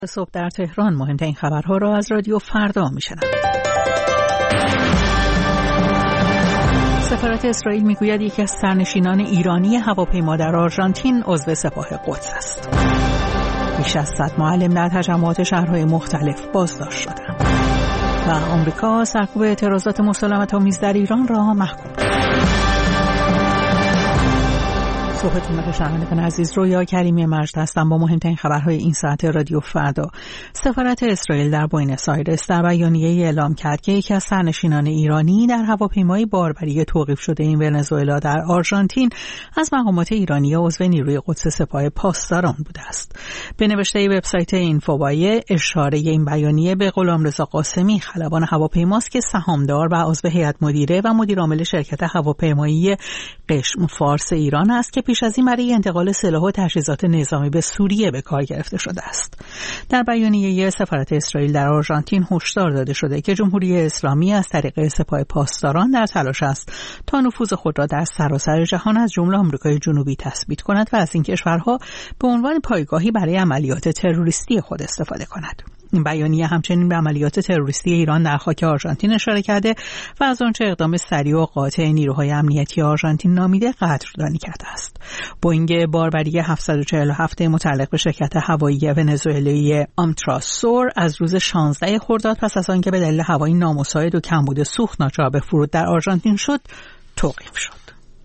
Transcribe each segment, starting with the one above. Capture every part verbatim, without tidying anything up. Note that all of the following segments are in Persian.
صبح در تهران مهمترین خبرها را از رادیو فردا میشنوید. سفارت اسرائیل میگوید یکی از سرنشینان ایرانی هواپیما در آرژانتین عضو سپاه قدس است. بیش از صد معلم در تجمعات شهرهای مختلف بازداشت شدند. و آمریکا سرکوب اعتراضات مسالمت‌آمیز در ایران را محکوم کرد. صبحتون بخیر شنوندگان عزیز، رویا کریمی مجد هستم با مهمترین خبرهای این ساعت رادیو فردا. سفارت اسرائیل در بوئنوس آیرس در بیانیه‌ای اعلام کرد که یکی از سرنشینان ایرانی در هواپیمای باربری توقیف شده این ونزوئلا در آرژانتین از مقامات ایرانی عضو نیروی قدس سپاه پاسداران بوده است. به نوشته وبسایت اینفوبایه اشاره این بیانیه به غلامرضا قاسمی، خلبان هواپیماست که سهامدار و عضو هیئت مدیره و مدیرعامل شرکت هواپیمایی قشم فارس ایران است که پیش از این برای انتقال سلاح و تجهیزات نظامی به سوریه به کار گرفته شده است. در بیانیه سفارت اسرائیل در آرژانتین هشدار داده شده که جمهوری اسلامی از طریق سپاه پاسداران در تلاش است تا نفوذ خود را در سراسر جهان از جمله آمریکای جنوبی تثبیت کند و از این کشورها به عنوان پایگاهی برای عملیات تروریستی خود استفاده کند. این بیانیه همچنین به عملیات تروریستی ایران در خاک آرژانتین اشاره کرده و از آنچه اقدام سریع و قاطع نیروهای امنیتی آرژانتین نامیده قدردانی کرده است. بوئینگ باربری هفتصد و چهل و هفت متعلق به شرکت هوایی ونزوئلایی آمتراسور از روز شانزده خرداد پس از آنکه به دلیل هوایی نامساعد و کمبود سوخت ناچار به فرود در آرژانتین شد توقیف شد.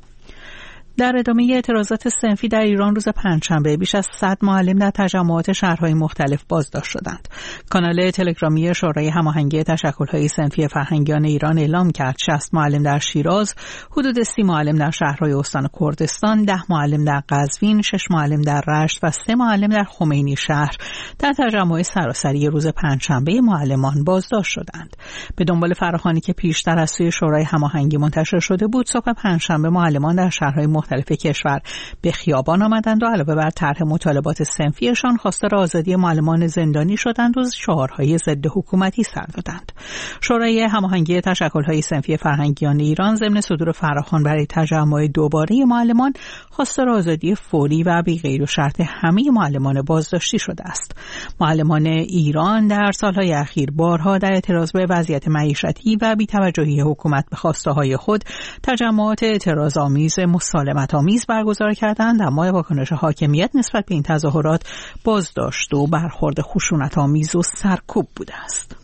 در ادامه اعتراضات صنفی در ایران روز پنجشنبه بیش از صد معلم در تجمعات شهرهای مختلف بازداشت شدند. کانال تلگرامی شورای هماهنگی تشکل‌های صنفی فرهنگیان ایران اعلام کرد شصت معلم در شیراز، حدود سی معلم در شهرهای استان کردستان، ده معلم در قزوین، شش معلم در رشت و سه معلم در خمینی شهر در تجمع سراسری روز پنجشنبه معلمان بازداشت شدند. به دنبال فراخوانی که پیشتر از سوی شورای هماهنگی منتشر شده بود، صبح پنجشنبه معلمان در شهرهای مختلف کشور به خیابان آمدند و علاوه بر طرح مطالبات صنفیشان خواستار آزادی معلمان زندانی شدند و شعارهای ضد حکومتی سر دادند. شورای هماهنگی تشکل‌های صنفی فرهنگیان ایران ضمن صدور فراخوان برای تجمع دوباره معلمان خواستار آزادی فوری و بی قید و شرط همه معلمان بازداشتی شده است. معلمان ایران در سالهای اخیر بارها در اعتراض به وضعیت معیشتی و بی‌توجهی حکومت به خواسته‌های خود تجمعات اعتراض‌آمیز مسالمت آمیز برگزار کردند، اما واکنش حاکمیت نسبت به این تظاهرات بازداشت و برخورد خشونت‌آمیز و سرکوب بوده است.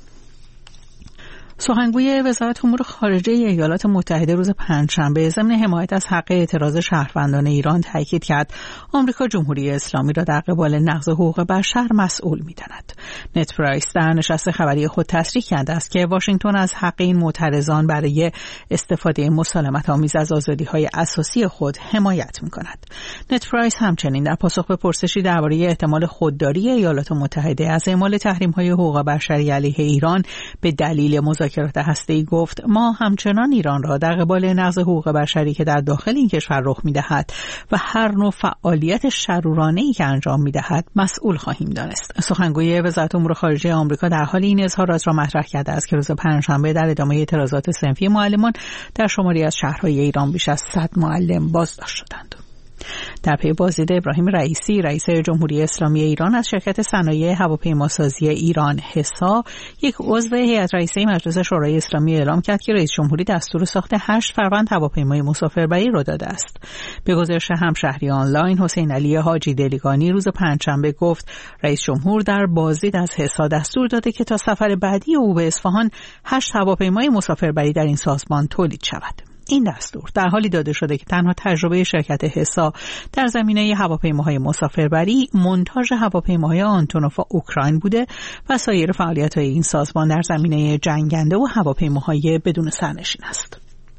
سخنگوی وزارت امور خارجه ایالات متحده روز پنجشنبه ضمن حمایت از حق اعتراض شهروندان ایران تاکید کرد آمریکا جمهوری اسلامی را در قبال نقض حقوق بشر مسئول می‌داند. نت پرایس در نشست خبری خود تصریح کرده است که واشنگتن از حق این معترضان برای استفاده مسالمت‌آمیز از آزادی‌های اساسی خود حمایت می‌کند. نت پرایس همچنین در پاسخ به پرسشی درباره احتمال خودداری ایالات متحده از اعمال تحریم‌های حقوق بشری علیه ایران به دلیل مذاکرات هسته‌ای گفت ما همچنان ایران را در قبال نقض حقوق بشری که در داخل این کشور رخ می‌دهد و هر نوع فعالیت شرورانه‌ای که انجام می‌دهد مسئول خواهیم دانست. سخنگوی وزارت امور خارجه آمریکا در حال این اظهارات را مطرح کرده است که روز پنجشنبه در ادامه اعتراضات صنفی معلمان در شماری از شهرهای ایران بیش از صد معلم بازداشت شدند. در پی بازدید ابراهیم رئیسی رئیس جمهوری اسلامی ایران از شرکت صنایع هواپیماسازی ایران حسا، یک عضو هیئت رئیسه مجلس شورای اسلامی اعلام کرد که رئیس جمهوری دستور ساخت هشت فروند هواپیمای مسافربری را داده است. به گزارش همشهری آنلاین حسین علی حاجی دلیگانی روز پنجشنبه گفت رئیس جمهور در بازدید از حسا دستور داده که تا سفر بعدی او به اصفهان هشت هواپیمای مسافربری در این سازمان تولید شود. این دستور در حالی داده شده که تنها تجربه شرکت حسا در زمینه هواپیماهای مسافربری مونتاژ هواپیماهای آنتونوف اوکراین بوده و سایر فعالیت‌های این سازمان در زمینه جنگنده و هواپیماهای بدون سرنشین است.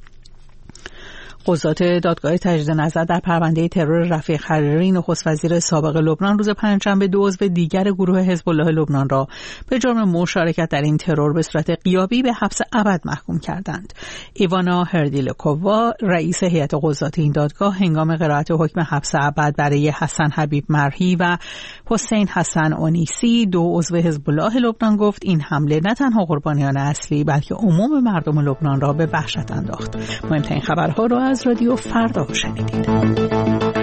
قضات دادگاه تجدید نظر در پرونده ترور رفیق حریری نخست وزیر سابق لبنان روز پنجشنبه دو عضو دیگر گروه حزب الله لبنان را به جرم مشارکت در این ترور به صورت غیابی به حبس ابد محکوم کردند. ایوانا هردیلکووا رئیس هیئت قضات این دادگاه هنگام قرائت حکم حبس ابد برای حسن حبیب مرحی و حسین حسن اونیسی دو عضو حزب الله لبنان گفت این حمله نه تنها قربانیان اصلی بلکه عموم مردم لبنان را به وحشت انداخت. مهمترین خبرها را از رادیو فردا شنیدید.